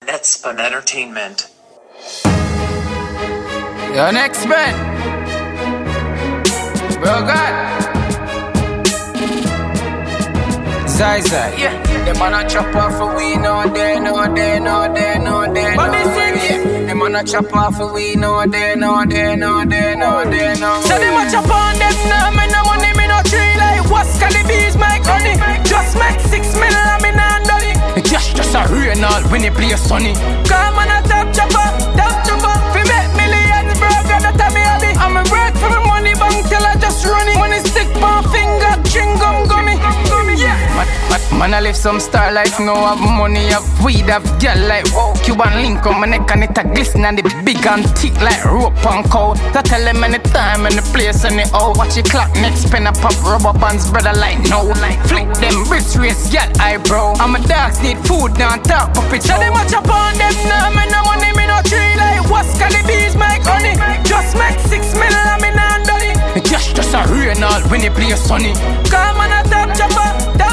Netspun Entertainment. Yo, next man. Bro, God. Zai Zai. Yeah, them man a chop off for we no day, no day, no day, no day, no day. Them man a chop off for we no day, no day, no day, no day, no day. So them a chop on them now, me no money, me no tree like what's Calibees, my honey. Just make 6 million, and me nah done it. The cash just a rain all when you play sunny. Come on a top chopper, fi make millions, bro, God that me hobby. I'm a work for my money bank till I just run it. Money stick my finger, chewing gum gummy. Yeah. Man, I live some star life, no have money, have weed, have girl like whoa. Cuban link on my neck and it a glisten and the big and thick like rope and cow. That tell them anytime, any place, any hour. Watch your clock, next pen a pop, rubber bands, brother like no. Flick them bricks, race, girl eyebrow. And my dogs need food, now talk puppet show. So them a chop on them now, me no money, me no tree like what's Calibees, my honey. Just make 6 million, and me nah done it. The cash just a rain all when you play sunny. Come on a top chopper,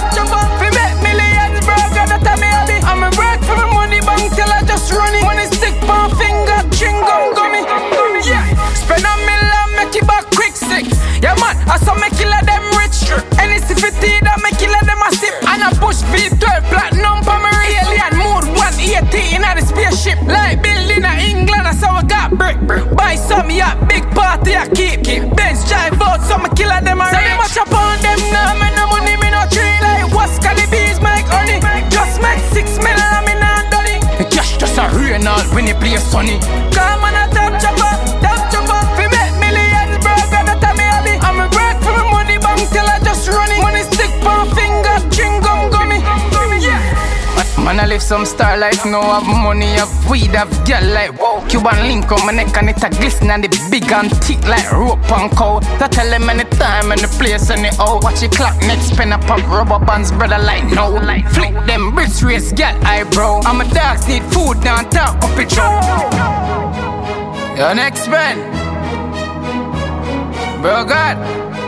fi make millions, bro, God that me hobby. I'm a work for my money bank till I just run it. Money stick my finger, chewing gum gummy. Yeah, spend a million, make it back quick 6. Yeah man, I saw me killer them rich. Any CFT that me killer them a sip. And I push V12 platinum for my alien mood 180 in the spaceship. Like building in England, that's how I got brick. Buy some yacht, big party I keep. Benz drive out, so me killer them a rich. So them a chop on them now, me no money, me no tree like what's Calibees, my honey. Just make 6 million, and me nah done it. The cash just a rain all when you play sunny. Come on a top chopper, fi make millions, bro, God that me hobby. I'm a work for my money bank till I just run it. Money stick my finger, chewing gum gummy. Yeah. Man, I live some star life, no have money, have weed, have girl like whoa. Cuban link on my neck and it a glisten and the big and thick like rope and cow. That tell them anytime, any place, any hour. Watch your clock, next pen a pop, rubber bands, brother like no. Flick them bricks, race, girl eyebrow. And my dogs need food, now talk puppet show. Yo, next man. Bro, God.